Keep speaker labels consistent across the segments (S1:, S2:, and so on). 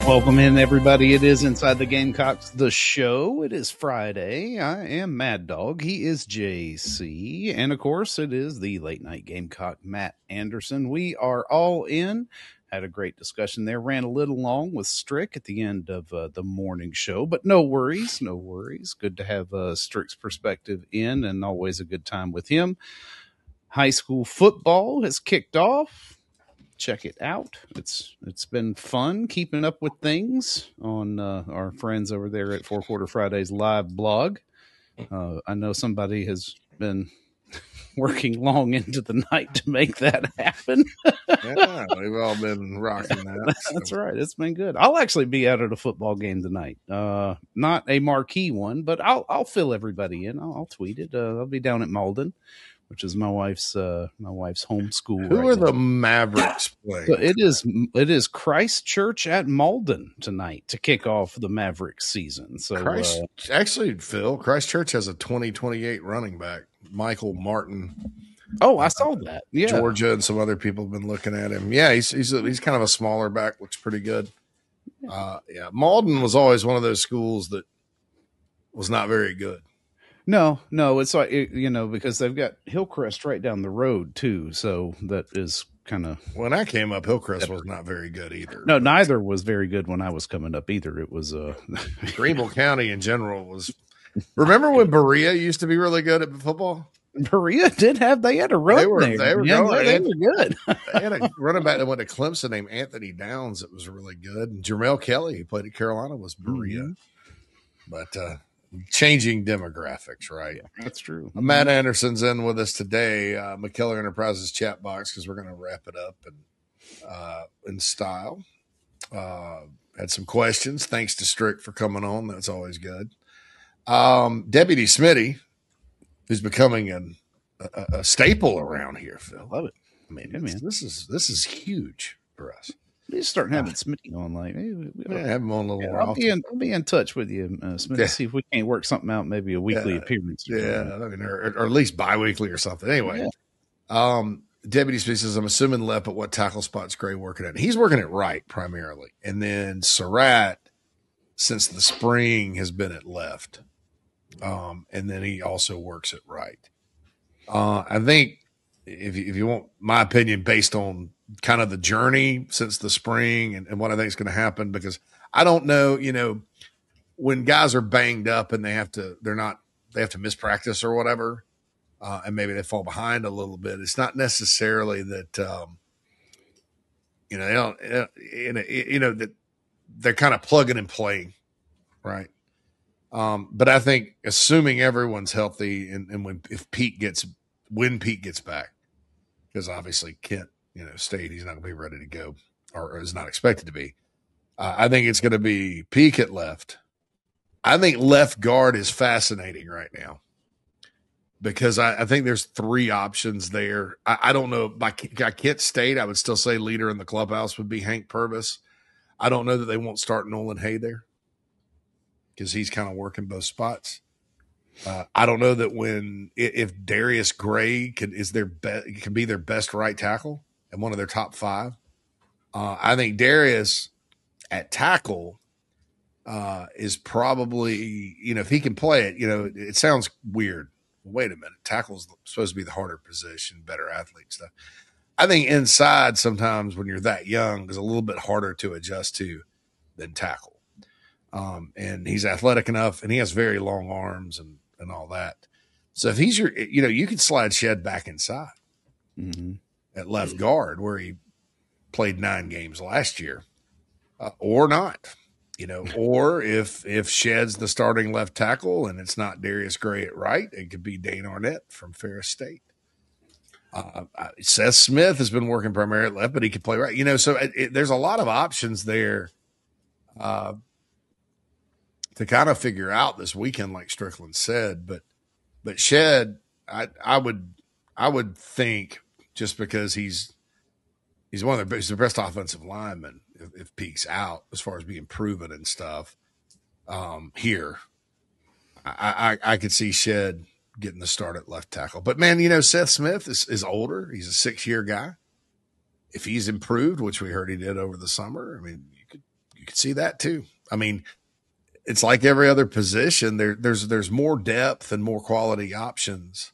S1: Welcome in, everybody. It is Inside the Gamecocks, the show. It is Friday. I am Mad Dog. He is JC. And, of course, it is the late night Gamecock, Matt Anderson. We are all in. Had a great discussion there. Ran a little long with Strick at the end of the morning show. But no worries, no worries. Good to have Strick's perspective in, and always a good time with him. High school football has kicked off. Check it out. It's been fun keeping up with things on our friends over there at Four Quarter Fridays live blog. I know somebody has been working long into the night to make that happen.
S2: Yeah, we've all been rocking that.
S1: That's right. It's been good. I'll actually be out at a football game tonight. Not a marquee one, but I'll fill everybody in. I'll tweet it. I'll be down at Malden, which is my wife's home school.
S2: Who are the Mavericks playing?
S1: So it is Christ Church at Malden tonight to kick off the Mavericks season. So
S2: actually, Phil, Christ Church has a 2028 running back, Michael Martin.
S1: Oh, I saw that. Yeah,
S2: Georgia and some other people have been looking at him. Yeah, he's kind of a smaller back, looks pretty good. Yeah, Malden was always one of those schools that was not very good.
S1: No, it's like, because they've got Hillcrest right down the road too. So that is kind of.
S2: When I came up, Hillcrest was not very good either.
S1: No, neither was very good when I was coming up either. It was
S2: Greenville County in general was. Remember when Berea used to be really good at football?
S1: Berea they had a run
S2: they were
S1: good.
S2: They had a running back that went to Clemson named Anthony Downs that was really good. And Jermel Kelly, who played at Carolina, was Berea. Mm-hmm. But changing demographics, right?
S1: Yeah, that's true.
S2: Matt Anderson's in with us today, McKellar Enterprises chat box, because we're going to wrap it up in style. Had some questions. Thanks to Strick for coming on. That's always good. Deputy Smitty, who's becoming a staple around here, Phil.
S1: Love it.
S2: I mean, this is huge for us.
S1: He's starting having Smitty on, like,
S2: have him on a little.
S1: I'll be in touch with you, Smitty. See if we can't work something out. Maybe a weekly appearance.
S2: Or at least biweekly or something. Anyway, Deputy Smitty says, "I'm assuming Lep at what tackle spot's Gray working at? He's working at right primarily, and then Surratt, since the spring, has been at left, and then he also works at right. I think if you want my opinion, based on kind of the journey since the spring and what I think is going to happen, because I don't know, when guys are banged up and they have to miss practice or whatever, and maybe they fall behind a little bit. It's not necessarily that, that they're kind of plugging and playing, right? But I think assuming everyone's healthy and when Pete gets back, because obviously Kent, State, he's not going to be ready to go or is not expected to be. I think it's going to be Peak at left. I think left guard is fascinating right now because I think there's three options there. I don't know. By Kent State, I would still say leader in the clubhouse would be Hank Purvis. I don't know that they won't start Nolan Hay there because he's kind of working both spots. I don't know that if Darius Gray can be their best right tackle and one of their top five. I think Darius at tackle is probably, if he can play it, it sounds weird. Wait a minute. Tackle's supposed to be the harder position, better athlete stuff. I think inside sometimes when you're that young is a little bit harder to adjust to than tackle. And he's athletic enough and he has very long arms and all that. So if he's you could slide Shed back inside at left guard where he played 9 games last year, or not, or if Shed's the starting left tackle and it's not Darius Gray at right, it could be Dane Arnett from Ferris State. Seth Smith has been working primarily at left, but he could play right. So there's a lot of options there to kind of figure out this weekend, like Strickland said. But Shed, I would think just because he's one of the best offensive linemen if Peak's out as far as being proven and stuff. Here, I could see Shed getting the start at left tackle. But, man, Seth Smith is older. He's a 6-year guy. If he's improved, which we heard he did over the summer, I mean, you you could see that too. I mean, it's like every other position. There's more depth and more quality options.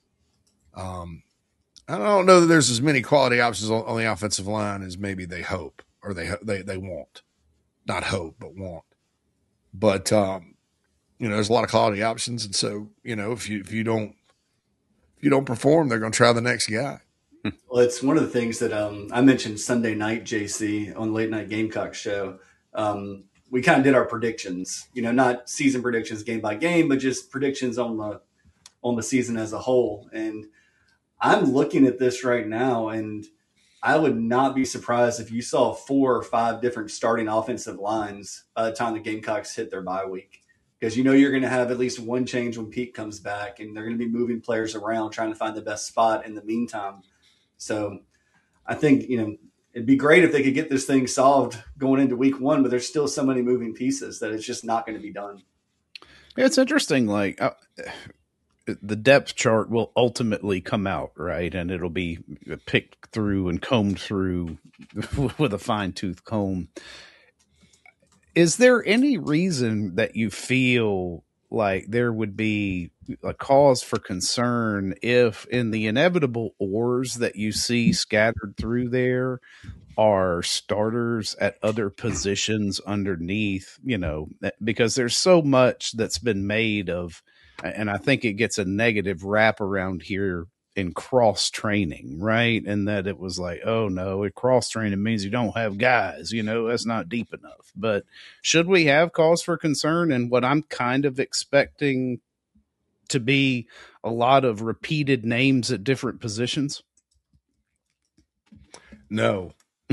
S2: I don't know that there's as many quality options on the offensive line as maybe they hope or they want. Not hope, but want. But there's a lot of quality options, and so if you don't perform, they're going to try the next guy.
S3: Well, it's one of the things that I mentioned Sunday night, JC, on the Late Night Gamecock show. We kind of did our predictions, not season predictions game by game, but just predictions on the season as a whole. And I'm looking at this right now, and I would not be surprised if you saw 4 or 5 different starting offensive lines by the time the Gamecocks hit their bye week. Because you're going to have at least one change when Pete comes back, and they're going to be moving players around, trying to find the best spot in the meantime. So I think, it'd be great if they could get this thing solved going into week 1, but there's still so many moving pieces that it's just not going to be done.
S1: Yeah, it's interesting. Like the depth chart will ultimately come out, right? And it'll be picked through and combed through with a fine tooth comb. Is there any reason that you feel like there would be a cause for concern if in the inevitable ors that you see scattered through there are starters at other positions underneath, because there's so much that's been made of, and I think it gets a negative rap around here in cross training, right? And that it was like, oh no, cross training means you don't have guys, that's not deep enough. But should we have cause for concern? And what I'm kind of expecting to be a lot of repeated names at different positions?
S2: No.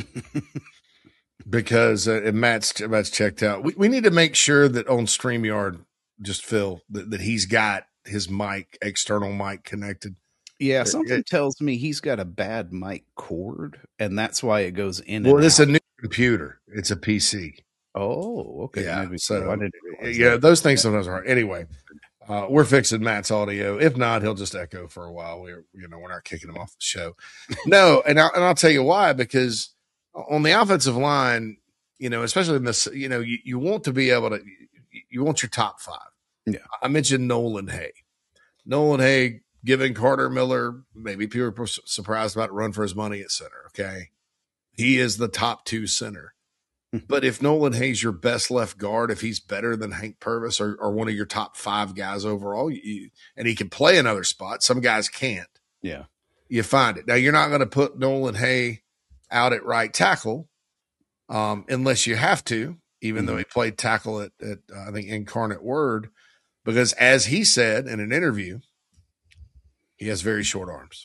S2: Because Matt's checked out. We need to make sure that on StreamYard, just Phil, that he's got his external mic connected.
S1: Yeah, something tells me he's got a bad mic cord, and that's why it goes in.
S2: Well, it's a new computer. It's a PC.
S1: Oh, okay.
S2: Yeah.
S1: Maybe
S2: so
S1: I didn't realize
S2: those things sometimes are. Anyway, we're fixing Matt's audio. If not, he'll just echo for a while. We're not kicking him off the show. No, and I'll tell you why. Because on the offensive line, especially in this, you want to be able to. You want your top 5.
S1: Yeah,
S2: I mentioned Nolan Hay. Nolan Hay giving Carter Miller, maybe people are surprised about run for his money at center. Okay, he is the top 2 center. But if Nolan Hay's your best left guard, if he's better than Hank Purvis or one of your top 5 guys overall, and he can play another spot, some guys can't.
S1: Yeah,
S2: you find it. Now you're not going to put Nolan Hay out at right tackle unless you have to, even though he played tackle at I think Incarnate Word, because as he said in an interview, he has very short arms.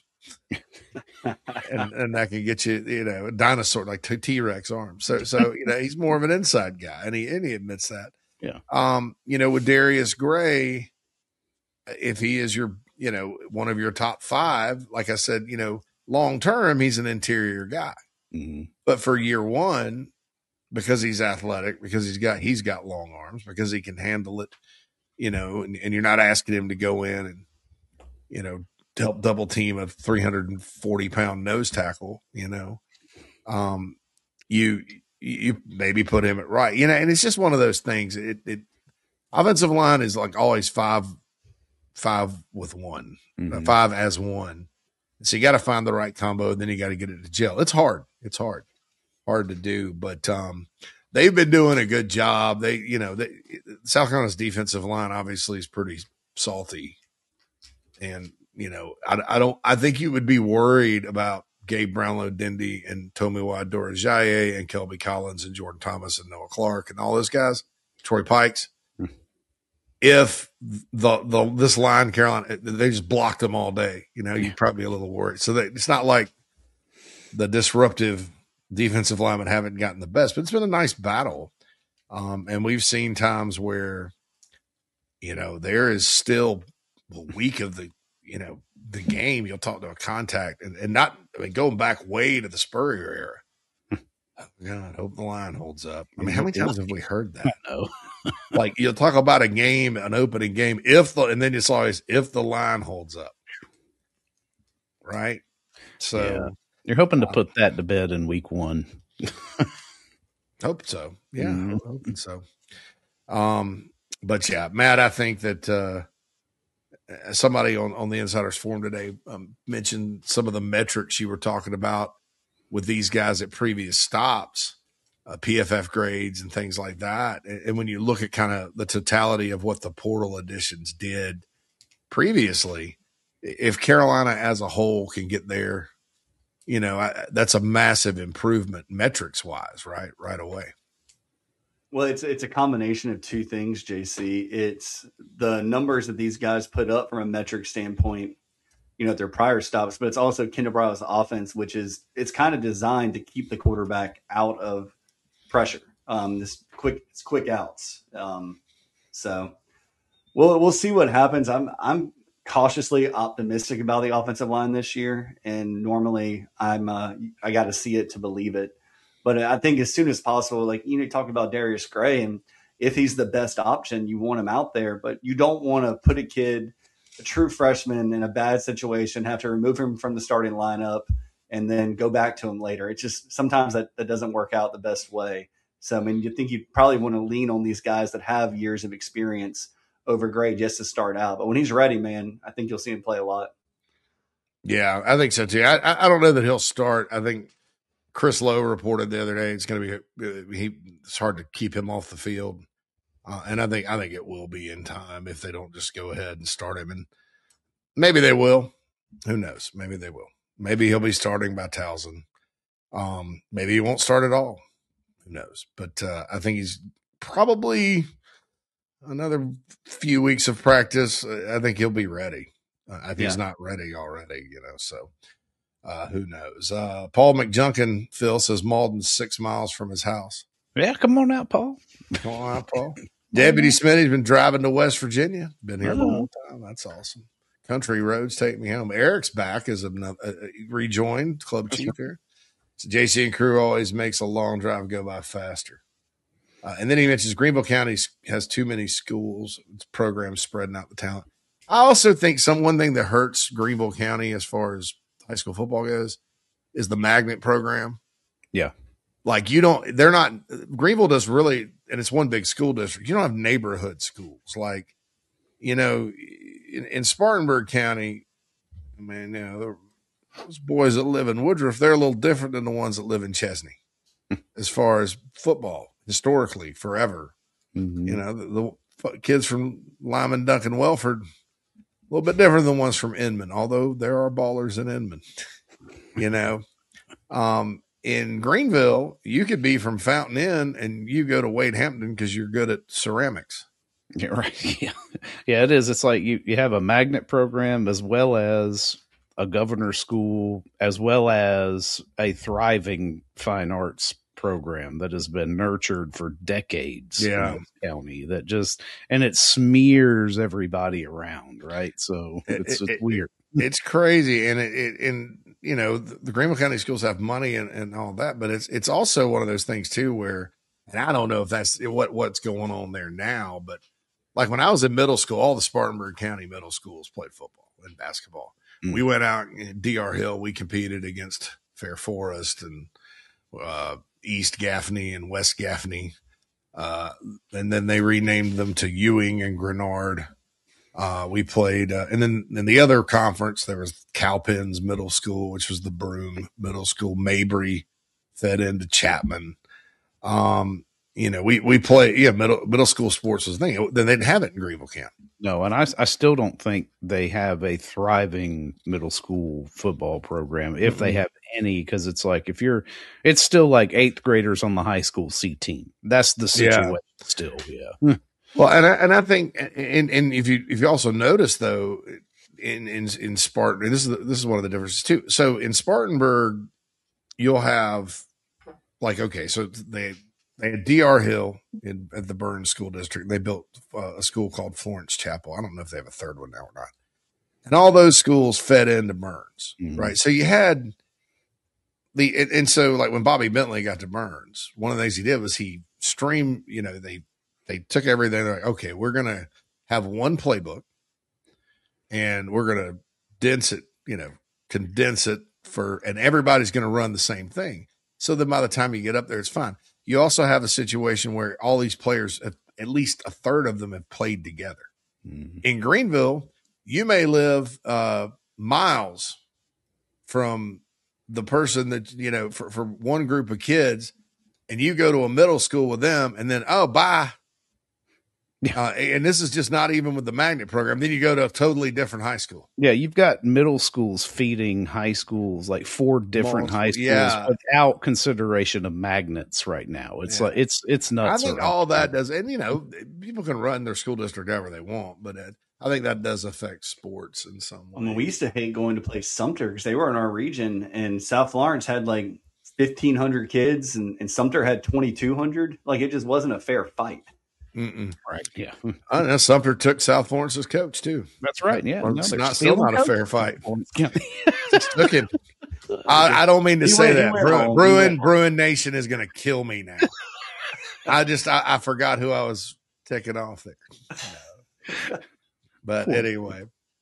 S2: and that can get you, a dinosaur, like T-Rex arms. So he's more of an inside guy, and he admits that.
S1: Yeah.
S2: With Darius Gray, if he is your, one of your top 5, like I said, long term, he's an interior guy.
S1: Mm-hmm.
S2: But for year 1, because he's athletic, because he's got long arms, because he can handle it, and you're not asking him to go in and, help double team a 340-pound nose tackle, you maybe put him at right, and it's just one of those things. It offensive line is like always 5 with 1, 5 as 1. So you got to find the right combo, and then you got to get it to gel. It's hard. It's hard to do, but they've been doing a good job. South Carolina's defensive line obviously is pretty salty, and I think you would be worried about Gabe Brownlow Dindy and Tomiwa Dorojaye and Kelby Collins and Jordan Thomas and Noah Clark and all those guys, Troy Pikes. If this line, Carolina, they just blocked them all day, you'd probably be a little worried. So it's not like the disruptive defensive linemen haven't gotten the best, but it's been a nice battle. And we've seen times where, there is still a week of the game, you'll talk to a contact and not, going back way to the Spurrier era. God, I hope the line holds up. I mean, how many times have we heard that?
S1: No.
S2: Like, you'll talk about a game, an opening game, and then it's always if the line holds up. Right? So
S1: you're hoping to put that to bed in week 1.
S2: Hope so. Yeah,
S1: Mhm.
S2: hoping so. But yeah, Matt, I think that somebody on the Insiders Forum today mentioned some of the metrics you were talking about with these guys at previous stops, PFF grades and things like that. And when you look at kind of the totality of what the portal additions did previously, if Carolina as a whole can get there, that's a massive improvement metrics wise, right away.
S3: Well, it's a combination of two things, JC. It's the numbers that these guys put up from a metric standpoint, at their prior stops, but it's also Kendall Briles' offense, which it's kind of designed to keep the quarterback out of pressure. It's quick outs. So we'll see what happens. I'm cautiously optimistic about the offensive line this year, and normally I got to see it to believe it. But I think as soon as possible, like talk about Darius Gray, and if he's the best option, you want him out there, but you don't want to put a true freshman in a bad situation, have to remove him from the starting lineup and then go back to him later. It's just sometimes that doesn't work out the best way. So, I mean, you think you probably want to lean on these guys that have years of experience over Gray just to start out. But when he's ready, man, I think you'll see him play a lot.
S2: Yeah, I think so too. I don't know that he'll start. I think Chris Lowe reported the other day it's going to be it's hard to keep him off the field, and I think it will be in time if they don't just go ahead and start him. And maybe they will. Who knows? Maybe they will. Maybe he'll be starting by Towson. Maybe he won't start at all. Who knows? But I think he's probably another few weeks of practice. I think he'll be ready. I think he's not ready already, so who knows? Paul McJunkin, Phil, says Malden's 6 miles from his house.
S1: Yeah, come on out, Paul.
S2: Come on out, Paul. Deputy Smitty's been driving to West Virginia. Been here the whole time. That's awesome. Country roads take me home. Eric's back as rejoined club chief here. So JC and crew always makes a long drive go by faster. And then he mentions Greenville County has too many schools, programs spreading out the talent. I also think one thing that hurts Greenville County as far as high school football goes is the magnet program.
S1: Yeah.
S2: Like Greenville does really, and it's one big school district. You don't have neighborhood schools. Like, in Spartanburg County, man, those boys that live in Woodruff, they're a little different than the ones that live in Chesney as far as football historically forever.
S1: Mm-hmm.
S2: The kids from Lyman, Duncan, Welford, a little bit different than ones from Inman, although there are ballers in Inman, in Greenville, you could be from Fountain Inn and you go to Wade Hampton because you're good at ceramics.
S1: Yeah, right. Yeah, it is. It's like you have a magnet program as well as a governor's school, as well as a thriving fine arts program that has been nurtured for decades in this county and it smears everybody around, right? So it's weird.
S2: It's crazy. And the Greenville County schools have money and all that, but it's also one of those things too, where, and I don't know if that's what's going on there now, but like when I was in middle school, all the Spartanburg County middle schools played football and basketball. Mm-hmm. We went out in DR Hill. We competed against Fair Forest and East Gaffney and West Gaffney. And then they renamed them to Ewing and Grenard. We played, and then in the other conference, there was Cowpens Middle School, which was the Broome Middle School. Mabry fed into Chapman. We play, middle school sports was the thing. Then they didn't have it in Greenville County.
S1: No, and I still don't think they have a thriving middle school football program, if they have any, because it's like it's still like 8th graders on the high school C team. That's the situation still, yeah.
S2: Well, and I think, and if you also notice though, in Spartan, this is one of the differences too. So in Spartanburg, you'll have so they had DR Hill at the Burns School District. They built a school called Florence Chapel. I don't know if they have a third one now or not. And all those schools fed into Burns, right? So you had and so like when Bobby Bentley got to Burns, one of the things he did was he streamed, they took everything. They're like, okay, we're going to have one playbook and we're going to condense it and everybody's going to run the same thing. So that by the time you get up there, it's fine. you also have a situation where all these players, at least a third of them, have played together.
S1: Mhm.
S2: In Greenville, you may live miles from the person that, for one group of kids, and you go to a middle school with them, and then, oh, bye. And this is just not even with the magnet program. Then you go to a totally different high school.
S1: Yeah, you've got middle schools feeding high schools, like 4 different high schools,
S2: yeah,
S1: without consideration of magnets right now. It's like it's nuts.
S2: I think all that does, and people can run their school district however they want, but I think that does affect sports in some way.
S3: I mean, we used to hate going to play Sumter because they were in our region, and South Lawrence had like 1,500 kids, and Sumter had 2,200. Like, it just wasn't a fair fight.
S1: Right. Yeah.
S2: I know Sumter took South Lawrence's coach too.
S1: That's right. Yeah.
S2: Well, it's still not a fair fight.
S1: Yeah.
S2: Took him. I don't mean to say that. Bruin Nation is going to kill me now. I forgot who I was taking off there. But anyway,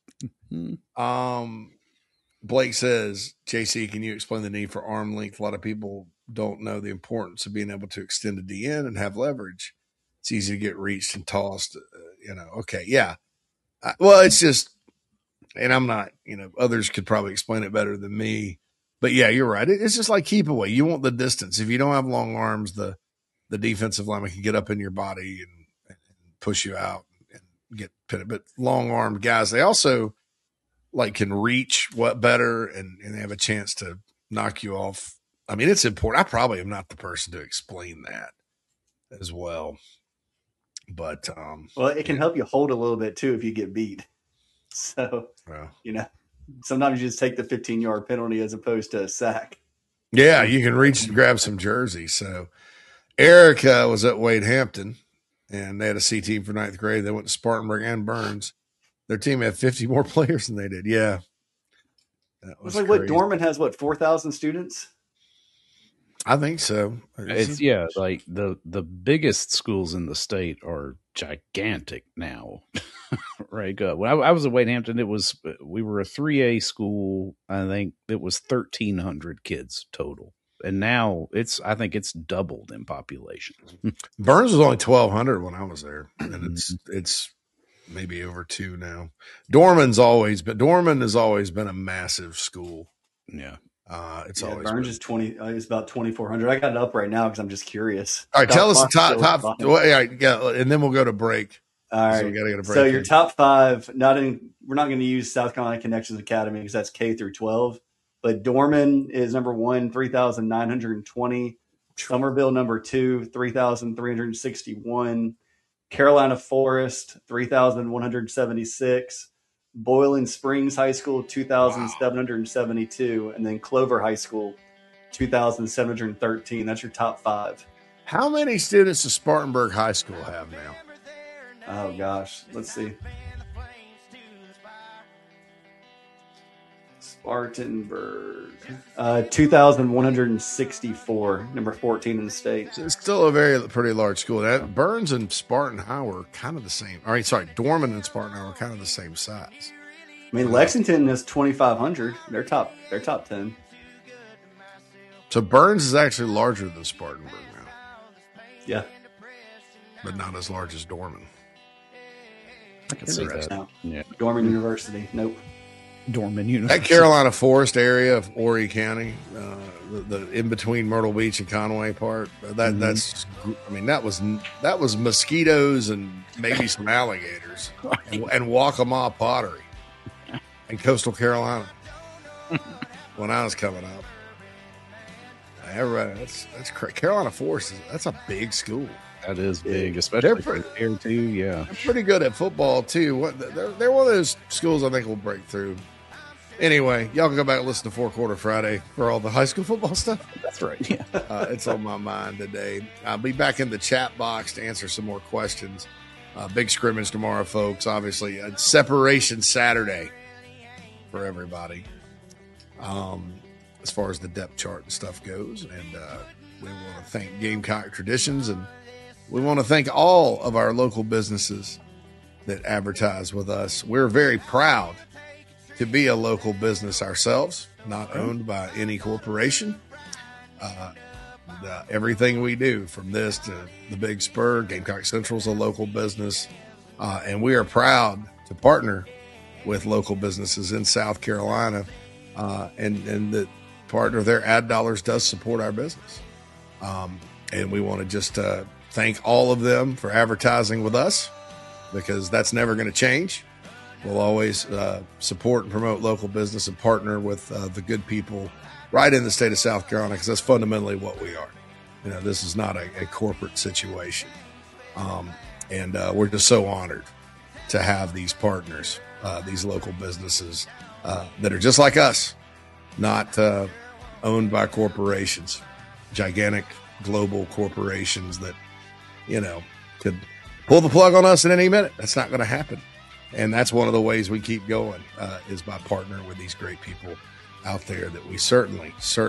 S2: Blake says, JC, can you explain the need for arm length? A lot of people don't know the importance of being able to extend a DN and have leverage. It's easy to get reached and tossed, Okay. Yeah. Well, it's just, and I'm not, others could probably explain it better than me, but yeah, you're right. It's just like keep away. You want the distance. If you don't have long arms, the defensive lineman can get up in your body and push you out and get pitted. But long armed guys, they also can reach better and they have a chance to knock you off. I mean, it's important. I probably am not the person to explain that as well. But
S3: well, it can help you hold a little bit too if you get beat. So sometimes you just take the 15-yard penalty as opposed to a sack.
S2: Yeah, you can reach and grab some jerseys. So Erica was at Wade Hampton, and they had a C team for 9th grade. They went to Spartanburg and Burns. Their team had 50 more players than they did. Yeah,
S3: that was like crazy. What Dorman has? 4,000 students?
S2: I think so.
S1: It's like the biggest schools in the state are gigantic now. Right. When I was at Wade Hampton, we were a 3A school. I think it was 1,300 kids total, and now I think it's doubled in population.
S2: Burns was only 1,200 when I was there, and it's maybe over 2 now. Dorman has always been a massive school.
S1: Yeah.
S2: It's always
S3: Burns is 20. It's about 2,400. I got it up right now because I'm just curious.
S2: All right, tell us the top. And then we'll go to break.
S3: All right,
S2: so we got to get a break.
S3: So your top 5. We're not going to use South Carolina Connections Academy because that's K through 12. But Dorman is number 1, 3,920. Somerville number 2, 3,361. Carolina Forest 3,176. Boiling Springs High School, 2,772, and then Clover High School, 2,713. That's your top 5.
S2: How many students does Spartanburg High School have now?
S3: Oh, gosh. Let's see. Spartanburg, 2,164, number 14 in the state.
S2: So it's still pretty large school. Burns and Spartan High were kind of the same. All right, sorry, Dorman and Spartan High were kind of the same size.
S3: I mean, Lexington is 2,500. They're top 10.
S2: So Burns is actually larger than Spartanburg now.
S3: Yeah,
S2: but not as large as Dorman.
S1: I can see that.
S3: No.
S1: Yeah,
S3: Dorman University. Nope.
S1: Dorman University.
S2: That Carolina Forest area of Horry County, the in between Myrtle Beach and Conway part. That's. I mean, that was mosquitoes and maybe some alligators and Waccamaw pottery in coastal Carolina when I was coming up. That's Carolina Forest. That's a big school.
S1: That is big, especially for here too. Yeah,
S2: they're pretty good at football too. They're one of those schools I think will break through. Anyway, y'all can go back and listen to 4 Quarter Friday for all the high school football stuff.
S1: That's right. Yeah,
S2: it's on my mind today. I'll be back in the chat box to answer some more questions. Big scrimmage tomorrow, folks. Obviously, a separation Saturday for everybody. As far as the depth chart and stuff goes, and we want to thank Gamecock Traditions, and we want to thank all of our local businesses that advertise with us. We're very proud to be a local business ourselves, not owned by any corporation. everything we do, from this to the Big Spur. Gamecock Central is a local business, and we are proud to partner with local businesses in South Carolina, and the partner their ad dollars does support our business. And we want to just thank all of them for advertising with us, because that's never going to change. We'll always support and promote local business and partner with the good people right in the state of South Carolina, because that's fundamentally what we are. This is not a corporate situation. And we're just so honored to have these partners, these local businesses that are just like us, not owned by corporations, gigantic global corporations that, could pull the plug on us at any minute. That's not going to happen. And that's one of the ways we keep going, is by partnering with these great people out there that we certainly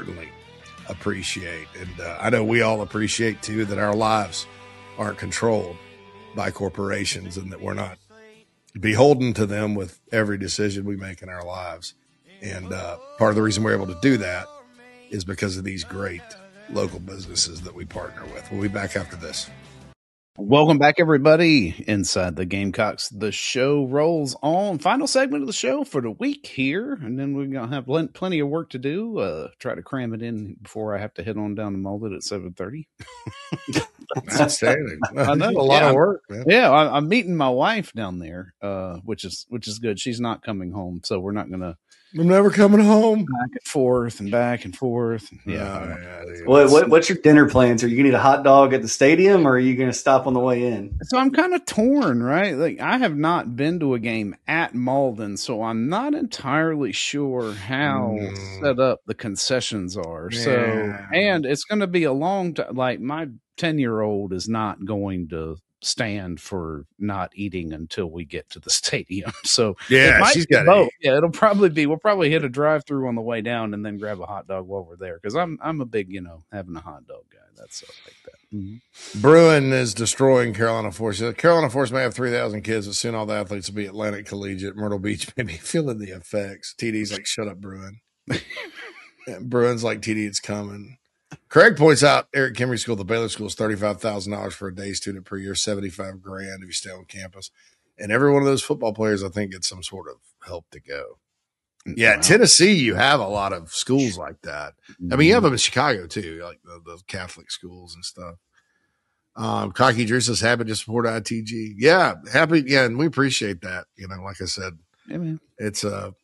S2: appreciate. And I know we all appreciate, too, that our lives aren't controlled by corporations, and that we're not beholden to them with every decision we make in our lives. And part of the reason we're able to do that is because of these great local businesses that we partner with. We'll be back after this.
S1: Welcome back, everybody, inside the Gamecocks. The show rolls on. Final segment of the show for the week here, and then we're going to have plenty of work to do. Try to cram it in before I have to head on down to Molded at 7:30.
S2: Outstanding.
S1: I know,
S2: a lot of work, man.
S1: Yeah, I'm meeting my wife down there, which is good. She's not coming home, so we're not going to.
S2: I'm never coming home.
S1: Back and forth and back and forth. Yeah.
S3: What's your dinner plans? Are you going to eat a hot dog at the stadium, or are you going to stop on the way in?
S1: So I'm kind of torn, right? Like, I have not been to a game at Malden, so I'm not entirely sure how set up the concessions are. Yeah. So, and it's going to be a long time. Like, my 10-year-old is not going to stand for not eating until we get to the stadium. So
S2: yeah, she's got
S1: both. Yeah, it'll probably be. We'll probably hit a drive-through on the way down and then grab a hot dog while we're there, because I'm a big having a hot dog guy. That's stuff like that.
S2: Mm-hmm. Bruin is destroying Carolina Force. Carolina Force may have 3,000 kids, but soon all the athletes will be Atlantic Collegiate, Myrtle Beach, maybe feeling the effects. TD's like, shut up, Bruin. Bruin's like, TD, it's coming. Craig points out Eric Kimry School, the Baylor School, is $35,000 for a day student per year, $75,000 if you stay on campus. And every one of those football players, I think, gets some sort of help to go. Yeah, wow. Tennessee, you have a lot of schools like that. I mean, you have them in Chicago too, like the Catholic schools and stuff. Cocky Drew says happy to support ITG. Yeah, happy. Yeah, and we appreciate that. Like I said, it's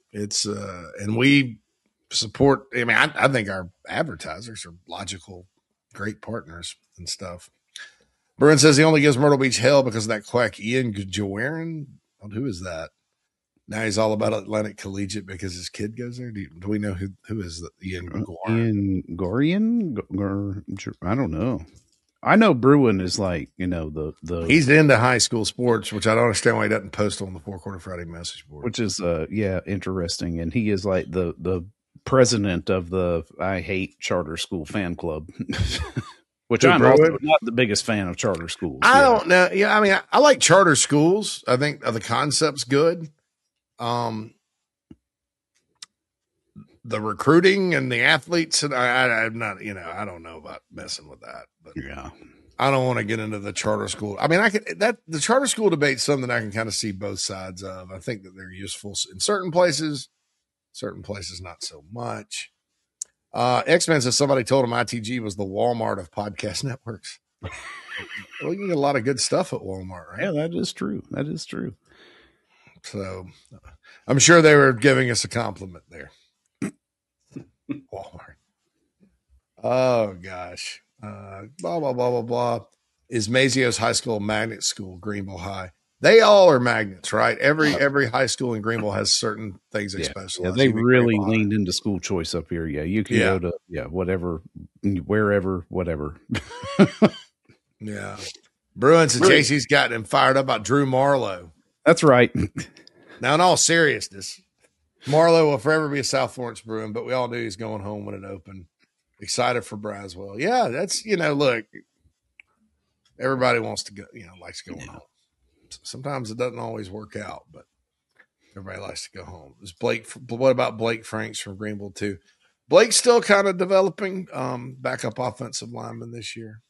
S2: and we support. I mean, I think our advertisers are logical, great partners and stuff. Bruin says he only gives Myrtle Beach hell because of that quack Ian Jawarin. Who is that? Now he's all about Atlantic Collegiate because his kid goes there. Do we know who is Ian Gorian?
S1: Ian Gorian? I don't know. I know Bruin is like, the
S2: he's into high school sports, which I don't understand why he doesn't post on the 4 Quarter Friday message board.
S1: Which is interesting. And he is like the president of the I Hate Charter School fan club. Which I'm also not the biggest fan of charter schools.
S2: I don't know. Yeah, I mean, I like charter schools. I think the concept's good. The recruiting and the athletes, and I'm not, I don't know about messing with that. But
S1: yeah,
S2: I don't want to get into the charter school. I mean, the charter school debate's something I can kind of see both sides of. I think that they're useful in certain places not so much. X-Men says somebody told him ITG was the Walmart of podcast networks. Well, you can get a lot of good stuff at Walmart, right?
S1: Yeah, that is true.
S2: So I'm sure they were giving us a compliment there. Walmart. Oh, gosh. Blah, blah, blah, blah, blah. Is Mazio's high school a magnet school, Greenville High? They all are magnets, right? Every high school in Greenville has certain things they specialize.
S1: Yeah, they really leaned into school choice up here. Yeah, you can go to whatever, wherever, whatever.
S2: Yeah. Bruin says JC's gotten him fired up about Drew Marlowe.
S1: That's right.
S2: Now, in all seriousness, Marlowe will forever be a South Florence Bruin, but we all knew he's going home when it opened. Excited for Braswell. Yeah, that's, look, everybody wants to go, likes going home. Sometimes it doesn't always work out, but everybody likes to go home. What about Blake Franks from Greenville too? Blake's still kind of developing. Backup offensive lineman this year.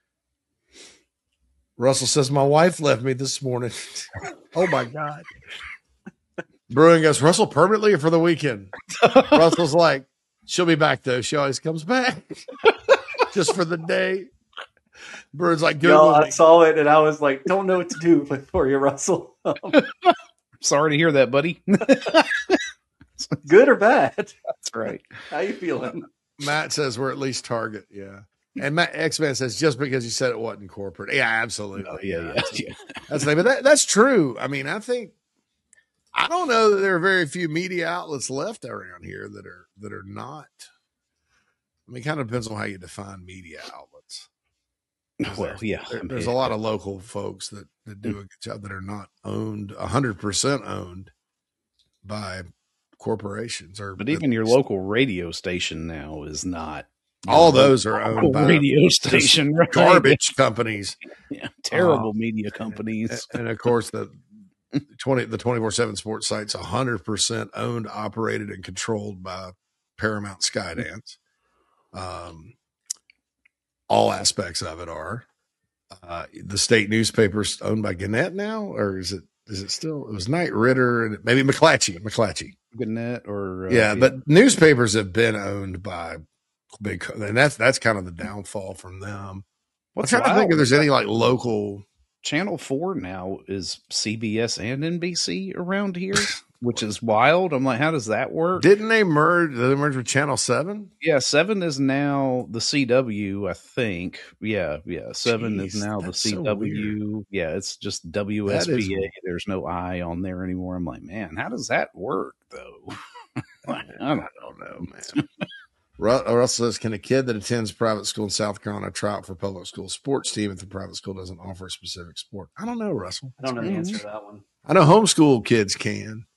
S2: Russell says, my wife left me this morning. Oh, my God. Bruin goes, Russell permanently or for the weekend? Russell's like, she'll be back, though. She always comes back just for the day. Bruin's like, good.
S3: I saw it, and I was like, don't know what to do for you, Russell.
S1: Sorry to hear that, buddy.
S3: Good or bad?
S1: That's right.
S3: How you feeling?
S2: Matt says we're at least target. Yeah. And Matt X-Man says just because you said it wasn't corporate. Yeah, absolutely.
S1: Oh, yeah.
S2: That's the thing. But that's true. I mean, I don't know that there are very few media outlets left around here that are not. I mean, it kind of depends on how you define media outlets.
S1: Well, yeah.
S2: There's a lot of local folks that do a good job that are not owned 100% owned by corporations.
S1: But even your local radio station now is not.
S2: All those are owned by
S1: radio station, right?
S2: Garbage companies.
S1: Yeah, terrible media companies.
S2: And of course, the 24/7 sports site's 100% owned, operated, and controlled by Paramount Skydance. All aspects of it are. The state newspaper's owned by Gannett now, or is it still? It was Knight Ridder and maybe McClatchy.
S1: Gannett or
S2: but newspapers have been owned by big, and that's kind of the downfall from them. I'm trying to think if there's any like local.
S1: Channel 4 now is CBS and NBC around here, which is wild. I'm like, how does that work?
S2: Didn't they merge? Did they merge with Channel 7?
S1: Yeah, 7 is now the CW, I think. Yeah. 7 is now the CW. So yeah, it's just WSBA. There's no I on there anymore. I'm like, man, how does that work, though?
S2: I don't know, man. Russell says, can a kid that attends private school in South Carolina try out for public school sports team if the private school doesn't offer a specific sport? I don't know, Russell.
S3: I don't know the answer to that one.
S2: I know homeschool kids can.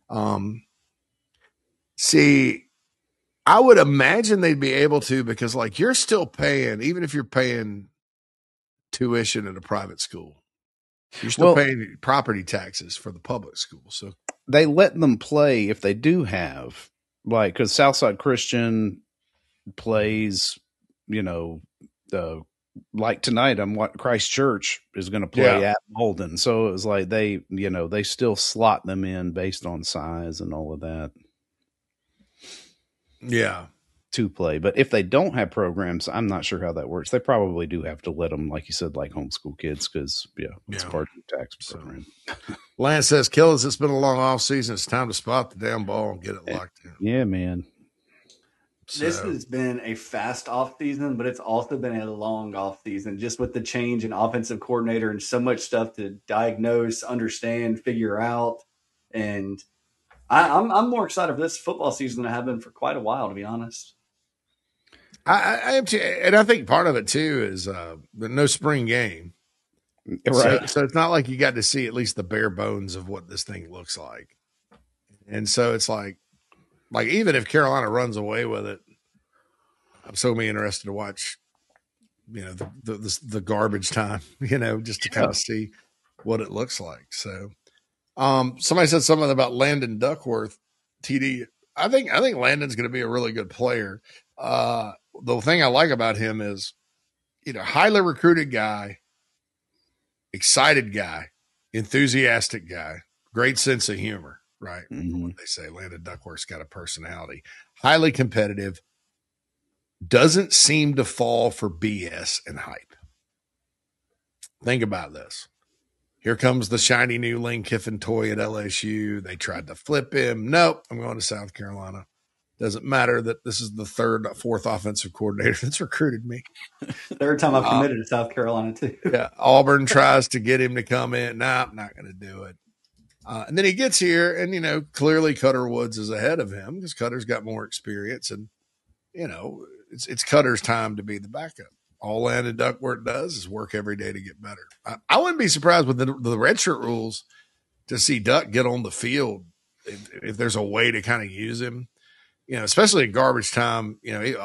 S2: See, I would imagine they'd be able to because, like, you're still paying, even if you're paying tuition at a private school, you're still paying property taxes for the public school. So
S1: they let them play if they do have, like, because Southside Christian plays, like tonight, Christ Church is going to play at Malden. So it was like they still slot them in based on size and all of that.
S2: Yeah.
S1: To play. But if they don't have programs, I'm not sure how that works. They probably do have to let them, like you said, like homeschool kids, because it's part of the tax program.
S2: Lance says, Killers, it's been a long off season. It's time to spot the damn ball and get it locked in.
S1: Yeah, man.
S3: This has been a fast off season, but it's also been a long off season, just with the change in offensive coordinator and so much stuff to diagnose, understand, figure out. And I'm more excited for this football season than I have been for quite a while, to be honest.
S2: I am too, and I think part of it too is no spring game,
S1: right?
S2: So it's not like you got to see at least the bare bones of what this thing looks like, and so it's like even if Carolina runs away with it, I'm so interested to watch, the garbage time, just to kind of see what it looks like. So, somebody said something about Landon Duckworth, TD. I think Landon's going to be a really good player. The thing I like about him is, highly recruited guy, excited guy, enthusiastic guy, great sense of humor, right?
S1: Mm-hmm.
S2: What they say, Landon Duckworth's got a personality, highly competitive, doesn't seem to fall for BS and hype. Think about this. Here comes the shiny new Lane Kiffin toy at LSU. They tried to flip him. Nope, I'm going to South Carolina. Doesn't matter that this is the fourth offensive coordinator that's recruited me.
S3: Third time I've committed to South Carolina, too.
S2: Yeah, Auburn tries to get him to come in. Nah, I'm not going to do it. And then he gets here, and, clearly Cutter Woods is ahead of him because Cutter's got more experience. And, it's Cutter's time to be the backup. All Landon Duckworth does is work every day to get better. I wouldn't be surprised with the redshirt rules to see Duck get on the field if there's a way to kind of use him. Especially in garbage time,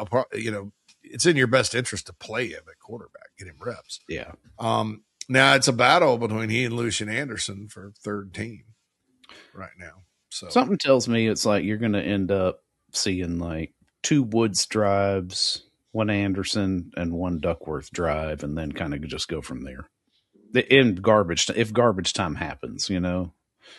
S2: it's in your best interest to play him at quarterback, get him reps.
S1: Yeah.
S2: Now it's a battle between he and Lucian Anderson for third team right now. So
S1: something tells me it's like you're going to end up seeing like 2 Woods drives, 1 Anderson, and 1 Duckworth drive, and then kind of just go from there. In garbage, if garbage time happens,
S3: And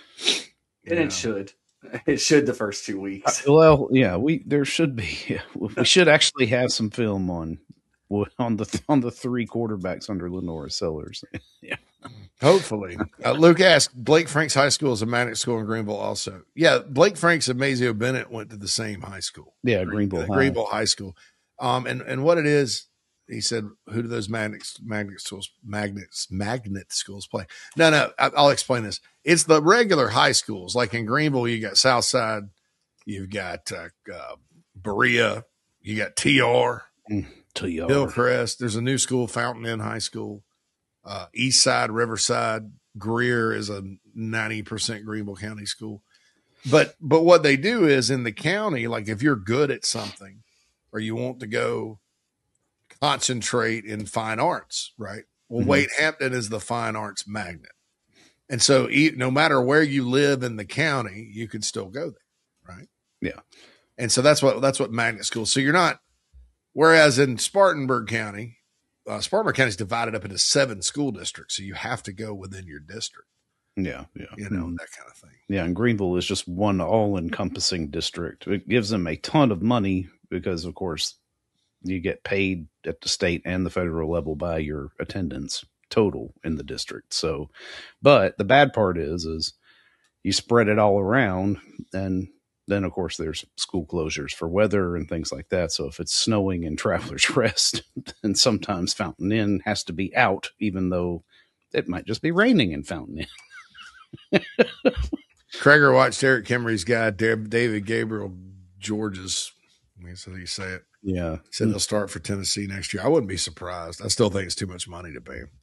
S3: it should. It should the first 2 weeks.
S1: Well, yeah, there should be. We should actually have some film on the 3 quarterbacks under Lenora Sellers. Yeah,
S2: hopefully. Luke asked, Blake Franks High School is a magnet school in Greenville also. Yeah, Blake Franks and Mazio Bennett went to the same high school.
S1: Yeah, Greenville
S2: High School. And what it is, he said, who do those magnet schools play? No, I'll explain this. It's the regular high schools. Like in Greenville, you got Southside, you've got Berea, you got TR, Hillcrest. There's a new school, Fountain Inn High School. Eastside, Riverside, Greer is a 90% Greenville County school. But what they do is in the county, like if you're good at something or you want to go concentrate in fine arts, right? Well, Wade Hampton is the fine arts magnet. And so no matter where you live in the county, you can still go there, right?
S1: Yeah.
S2: And so that's what magnet school. So you're not, whereas in Spartanburg County is divided up into 7 school districts. So you have to go within your district.
S1: Yeah.
S2: That kind of thing.
S1: Yeah. And Greenville is just one all encompassing district. It gives them a ton of money because, of course, you get paid at the state and the federal level by your attendance total in the district. So, but the bad part is you spread it all around, and then of course there's school closures for weather and things like that. So if it's snowing in Travelers Rest, then sometimes Fountain Inn has to be out, even though it might just be raining in Fountain Inn.
S2: Krager watched Eric Kimmery's guy, David Gabriel George's. That's how you say it.
S1: Yeah.
S2: He said they'll start for Tennessee next year. I wouldn't be surprised. I still think it's too much money to pay him.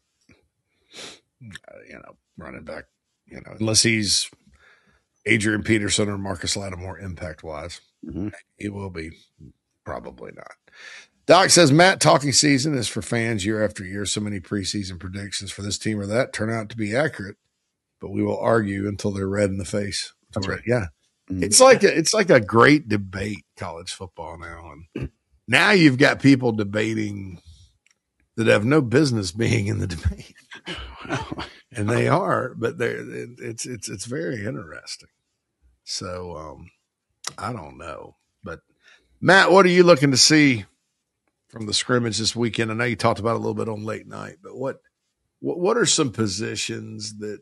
S2: Running back, unless he's Adrian Peterson or Marcus Lattimore impact wise. It will be. Probably not. Doc says, Matt, talking season is for fans year after year. So many preseason predictions for this team or that turn out to be accurate, but we will argue until they're red in the face.
S1: That's right.
S2: Yeah. It's like a great debate, college football now. And now you've got people debating that have no business being in the debate. And they are, but it's very interesting. So I don't know. But Matt, what are you looking to see from the scrimmage this weekend? I know you talked about it a little bit on late night, but what are some positions that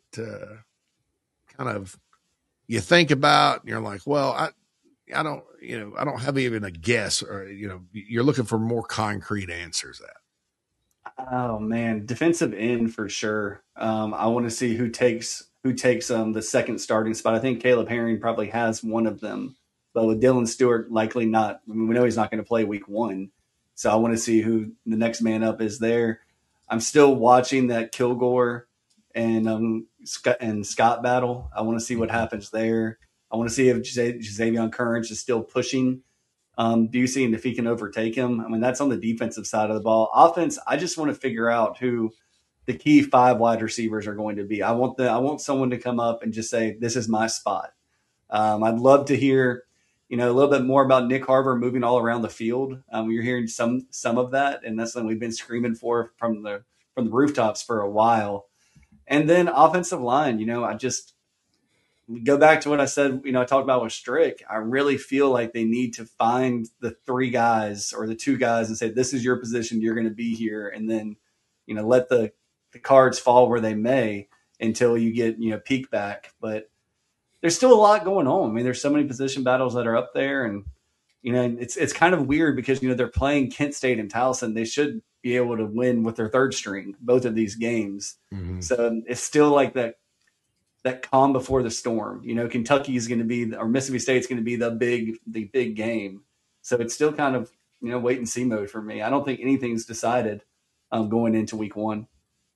S2: kind of you think about and you're like, well, I don't have even a guess, or, you're looking for more concrete answers at.
S3: Oh man, defensive end for sure. I want to see who takes the second starting spot. I think Caleb Herring probably has one of them, but with Dylan Stewart likely not. I mean, we know he's not going to play week 1, so I want to see who the next man up is there. I'm still watching that Kilgore and Scott battle. I want to see what happens there. I want to see if Xavier Currents is still pushing Busey and if he can overtake him. I mean, that's on the defensive side of the ball. Offense, I just want to figure out who the key 5 wide receivers are going to be. I want someone to come up and just say, this is my spot. I'd love to hear, a little bit more about Nick Harver moving all around the field. You're hearing some of that, and that's something we've been screaming for from the rooftops for a while. And then offensive line, I just go back to what I said, I talked about with Strick. I really feel like they need to find the 3 guys or the 2 guys and say, this is your position. You're going to be here. And then, let the cards fall where they may until you get, peak back. But there's still a lot going on. I mean, there's so many position battles that are up there, and, it's kind of weird because, they're playing Kent State and Towson. They should be able to win with their 3rd string, both of these games. Mm-hmm. So it's still like that calm before the storm. Kentucky is going to be, or Mississippi State's going to be the big game. So it's still kind of, wait and see mode for me. I don't think anything's decided going into week 1.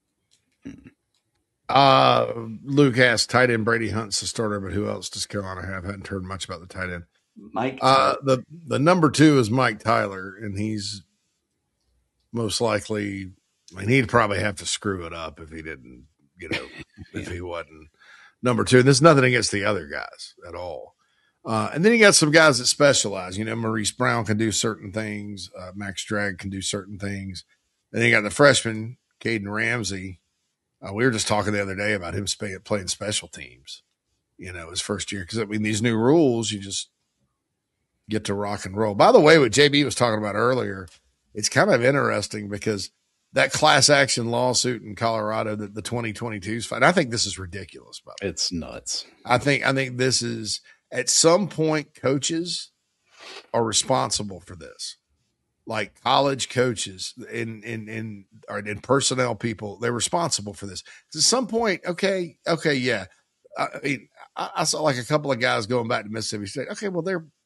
S2: Luke asked, tight end Brady Hunt's the starter, but who else does Carolina have? Hadn't heard much about the tight end.
S3: Mike.
S2: The number 2 is Mike Tyler, and he's most likely, he'd probably have to screw it up if he didn't, if he wasn't number 2. And there's nothing against the other guys at all. And then you got some guys that specialize. Maurice Brown can do certain things. Max Drag can do certain things. And then you got the freshman, Caden Ramsey. We were just talking the other day about him playing special teams, his first year. Because, these new rules, you just get to rock and roll. By the way, what JB was talking about earlier, it's kind of interesting because that class action lawsuit in Colorado, that the 2022's fight, I think this is ridiculous.
S1: It's nuts.
S2: I think this is, at some point, coaches are responsible for this. Like college coaches and personnel people, they're responsible for this. At some point, okay, yeah. I saw like a couple of guys going back to Mississippi State. Okay, well,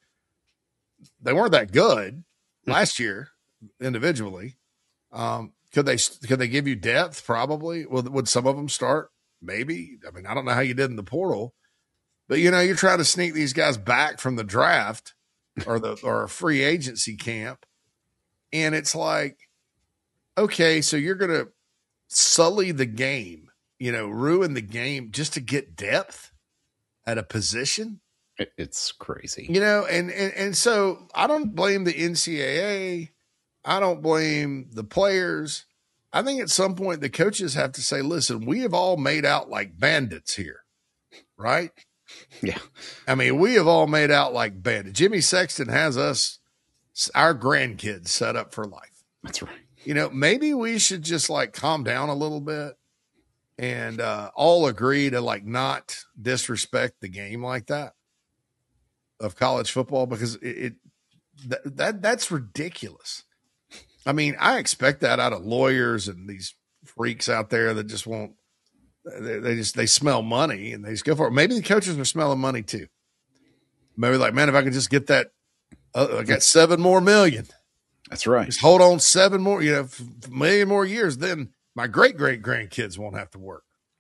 S2: they weren't that good last year individually. Could they give you depth? Probably. Would some of them start? Maybe. I don't know how you did in the portal, but you're trying to sneak these guys back from the draft or a free agency camp. And it's like, okay, so you're going to sully the game, ruin the game just to get depth at a position.
S1: It's crazy.
S2: And so I don't blame the NCAA. I don't blame the players. I think at some point the coaches have to say, listen, we have all made out like bandits here, right?
S1: Yeah.
S2: We have all made out like bandits. Jimmy Sexton has our grandkids set up for life.
S1: That's right.
S2: Maybe we should just calm down a little bit and all agree to not disrespect the game like that of college football, because that's ridiculous. I expect that out of lawyers and these freaks out there that just won't, they smell money and they just go for it. Maybe the coaches are smelling money too. Maybe man, if I could just get that, I got 7 more million.
S1: That's right.
S2: Just hold on 7 more, million more years. Then my great grandkids won't have to work.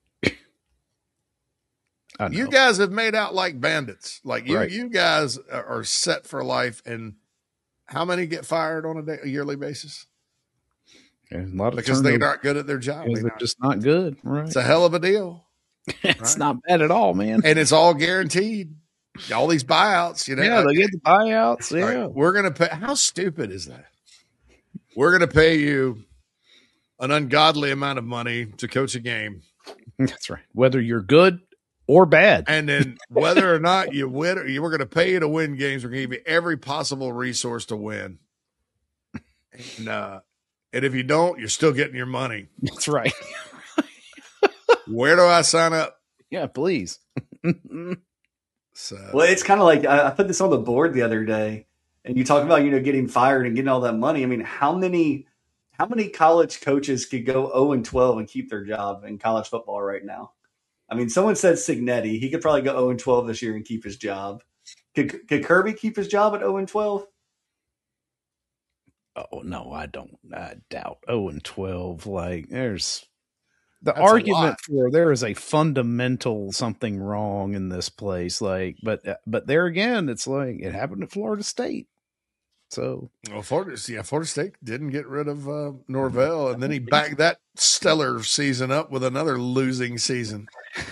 S2: You guys have made out like bandits. You guys are set for life. And how many get fired on a yearly basis?
S1: A lot of
S2: because they're not good at their job.
S1: They're just not good. Right.
S2: It's a hell of a deal.
S1: It's not bad at all, man.
S2: And it's all guaranteed. All these buyouts,
S1: Yeah, they get the buyouts. Yeah.
S2: Right, we're going to pay. How stupid is that? We're going to pay you an ungodly amount of money to coach a game.
S1: That's right. Whether you're good or bad.
S2: And then whether or not you win, we're going to pay you to win games. We're going to give you every possible resource to win. And if you don't, you're still getting your money.
S1: That's right.
S2: Where do I sign up?
S1: Yeah, please.
S3: Well, it's kind of like I put this on the board the other day, and you talk about getting fired and getting all that money. How many college coaches could go 0-12 and keep their job in college football right now? Someone said Signetti. He could probably go 0-12 this year and keep his job. Could Kirby keep his job at 0-12?
S1: Oh no, I don't. I doubt 0-12. There's the
S2: That's
S1: argument for there is a fundamental something wrong in this place. But there again, it's it happened at Florida State. So
S2: Florida State didn't get rid of Norvell, and then he backed that stellar season up with another losing season.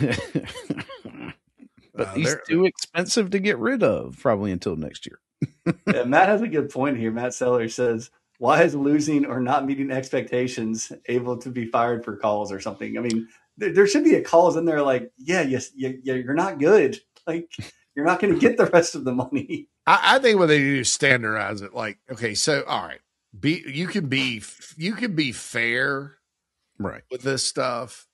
S1: But he's too expensive to get rid of, probably until next year.
S3: Yeah, Matt has a good point here. Matt Seller says, why is losing or not meeting expectations able to be fired for calls or something? There should be a clause in there you're not good. You're not going to get the rest of the money.
S2: I think what they do is standardize it. Okay, so all right, you can be fair,
S1: right,
S2: with this stuff.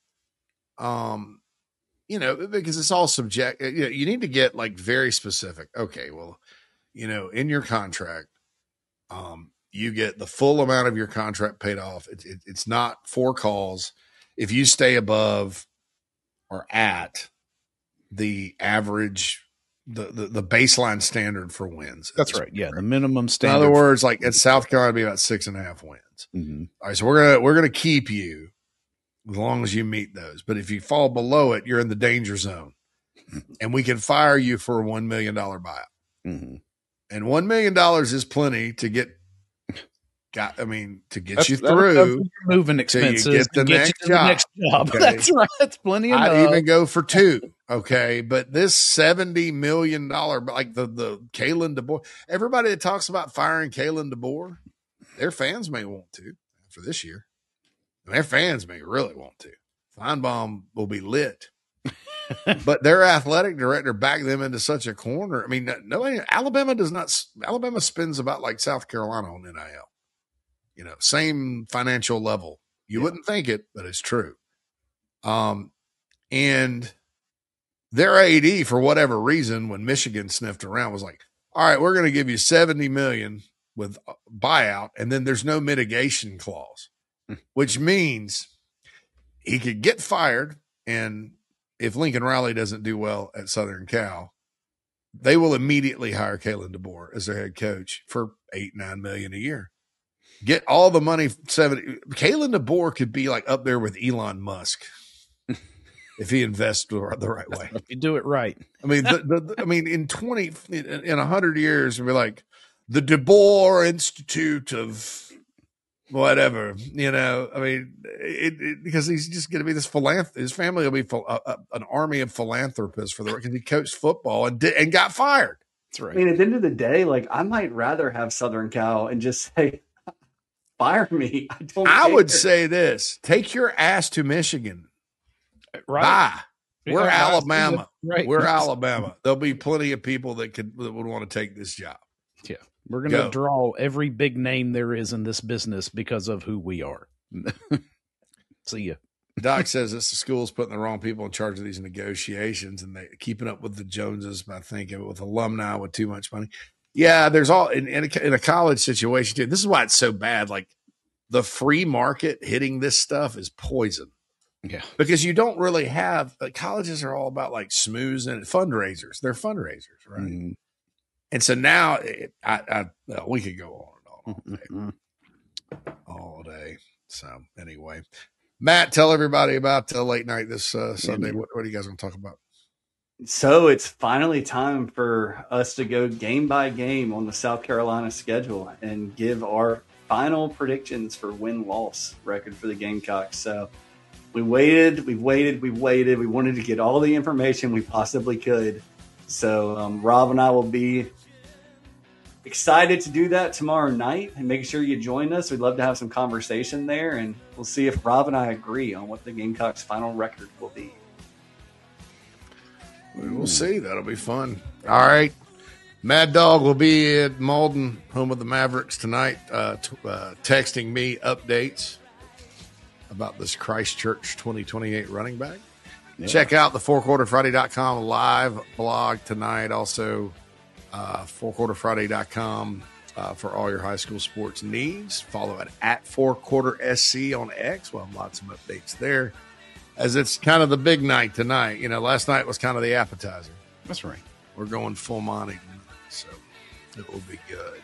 S2: Because it's all subject. You need to get very specific. Okay, well, in your contract, you get the full amount of your contract paid off. It's not 4 calls. If you stay above or at the average, the baseline standard for wins.
S1: That's right. Yeah, the minimum standard.
S2: In other words, at South Carolina, it'd be about 6.5 wins.
S1: Mm-hmm.
S2: All right, so we're gonna keep you as long as you meet those. But if you fall below it, you're in the danger zone, and we can fire you for a $1 million buyout.
S1: Mm-hmm.
S2: And $1 million is plenty to get you through
S1: moving expenses
S2: to get the next job.
S1: Okay. That's right. That's plenty enough.
S2: I'd even go for 2. Okay, but this $70 million, like the Kalen DeBoer, everybody that talks about firing Kalen DeBoer, their fans may want to for this year. And their fans may really want to. Feinbaum will be lit. But their athletic director backed them into such a corner. I mean, nobody, Alabama spends about like South Carolina on NIL. Same financial level. You wouldn't think it, but it's true. And their AD, for whatever reason, when Michigan sniffed around, was like, all right, we're going to give you $70 million with buyout, and then there's no mitigation clause, which means he could get fired. And if Lincoln Riley doesn't do well at Southern Cal, they will immediately hire Kalen DeBoer as their head coach for $8-9 million a year. Get all the money. Kalen DeBoer could be like up there with Elon Musk. If he invests the right way,
S1: if you do it right.
S2: I mean, in 100 years, we'll be like the DeBoer Institute of whatever, I mean, because he's just going to be this philanthropist. His family will be an army of philanthropists because he coached football and got fired.
S1: That's right.
S3: I mean, at the end of the day, like I might rather have Southern Cal and just say, fire me.
S2: I would say this: take your ass to Michigan.
S1: Right.
S2: Bye. We're Alabama.
S1: Right.
S2: We're Alabama. There'll be plenty of people that would want to take this job.
S1: Yeah. We're going to draw every big name there is in this business because of who we are. See ya.
S2: Doc says it's the schools putting the wrong people in charge of these negotiations and they keeping up with the Joneses by thinking with alumni with too much money. Yeah, there's all in a college situation too. This is why it's so bad. Like the free market hitting this stuff is poison.
S1: Yeah,
S2: because you don't really have colleges are all about like smooths and fundraisers. They're fundraisers, right? Mm-hmm. And so now we could go on all day. So anyway, Matt, tell everybody about late night this Sunday. What are you guys going to talk about?
S3: So it's finally time for us to go game by game on the South Carolina schedule and give our final predictions for win-loss record for the Gamecocks. So we waited. We wanted to get all the information we possibly could. So Rob and I will be excited to do that tomorrow night and make sure you join us. We'd love to have some conversation there, and we'll see if Rob and I agree on what the Gamecocks' final record will be.
S2: We will see. That'll be fun. All right. Mad Dog will be at Malden, home of the Mavericks tonight, texting me updates about this Christchurch 2028 running back. Yeah. Check out the fourquarterfriday.com live blog tonight. Also, fourquarterfriday.com for all your high school sports needs. Follow it at fourquartersc on X. We'll have lots of updates there as it's kind of the big night tonight. Last night was kind of the appetizer.
S1: That's right.
S2: We're going full Monty tonight, so it will be good.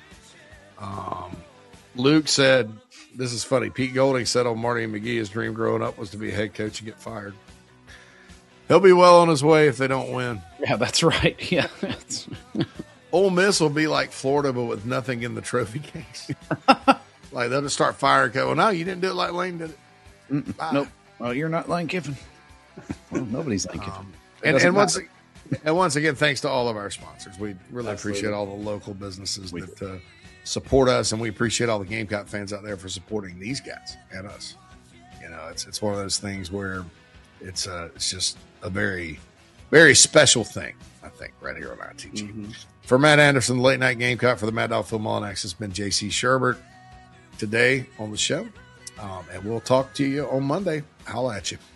S2: Luke said, this is funny. Pete Golding said on Marty and McGee, his dream growing up was to be a head coach and get fired. He'll be well on his way if they don't win.
S1: Yeah, that's right. Yeah.
S2: Ole Miss will be like Florida, but with nothing in the trophy case. Like they'll just start firing. Well, no, you didn't do it like Lane did it.
S1: Nope. Well, you're not Lane Kiffin. Well, nobody's Lane Kiffin.
S2: And once again, thanks to all of our sponsors. We really appreciate all the local businesses that support us, and we appreciate all the Gamecock fans out there for supporting these guys and us. It's one of those things where it's just a very, very special thing, I think, right here on ITG. Mm-hmm. For Matt Anderson, the Late Night Gamecock, for the Mad Dog Phil Mullinax, it's been JC Sherbert today on the show. And we'll talk to you on Monday. Holla at you.